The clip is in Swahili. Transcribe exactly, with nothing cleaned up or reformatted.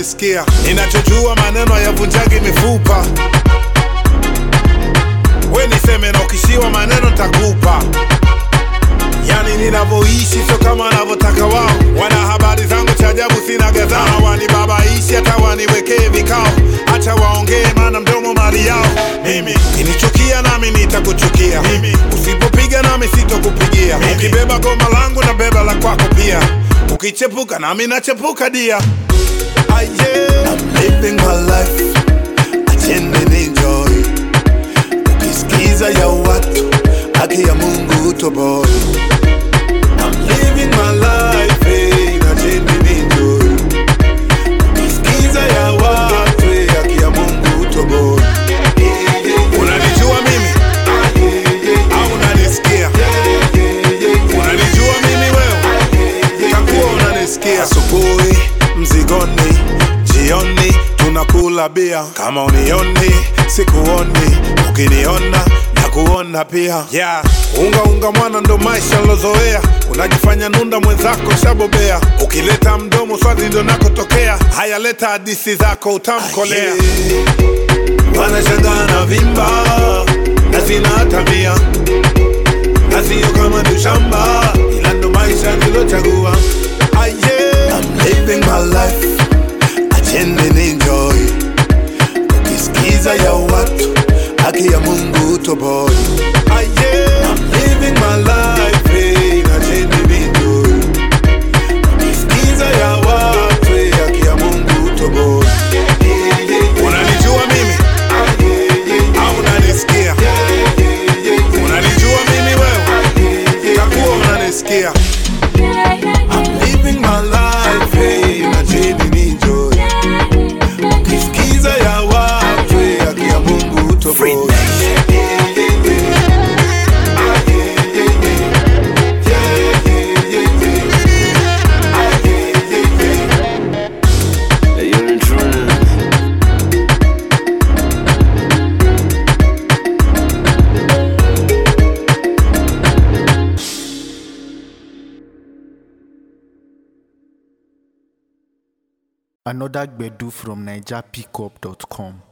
unanisikia. Ninachojua maneno hayavunjagi mifupa. We niseme na ukishiwa maneno takupa. Yani ninavyoishi sio kama wanavyotaka wao. Wana habari zangu cha ajabu sina gadhaa. Wanibabaishi hata waniwekee vikao. Acha waongee maana mdomo mali yao. Mimi kinichukia nami nitakuchukia. Mimi usipopiga nami sitokupigia. Ukibeba goma langu na beba la kwako pia. Ukichepuka nami nachepuka dia. Ah, yeah. I'm living my life, acheni enjoy. Ukisikiza ya watu, haki ya Mungu utoboi. I'm living my life, hey, acheni enjoy. Ukisikiza ya watu, hey, haki ya Mungu utoboi. Unanijua mimi? Au unanisikia? Unanijua mimi wewe? Takuwa unanisikia. Asubuhi mzigoni, jioni tunakula bia. Kama unioni, sikuoni. Ukiniona, nakuona pia. Yeah, unga unga mwana ndo maisha nilozoea. Unajifanya nunda mwenzako shabobea. Ukileta mdomo swati ndo nakotokea. Haya leta hadisi zako utamkolea. Wanashangaa na vimba na sina tabia. Na siyo kama ni shamba, ila ndo maisha nilochagua. Ah, yeah. I'm living my life, acheni enjoy. Ukisikiza ya watu, haki ya Mungu utoboi. Ah, yeah. I'm living my life, hey, acheni enjoy. Ukisikiza ya watu, hey, haki ya Mungu utoboi. Unanijua mimi? Au unanisikia? Unanijua mimi wewe? Takuwa unanisikia. I'm living my life, hey, acheni enjoy. Ukisikiza ya watu, hey, haki ya Mungu utoboi. Another Gbedu from Niger Pickup dot com.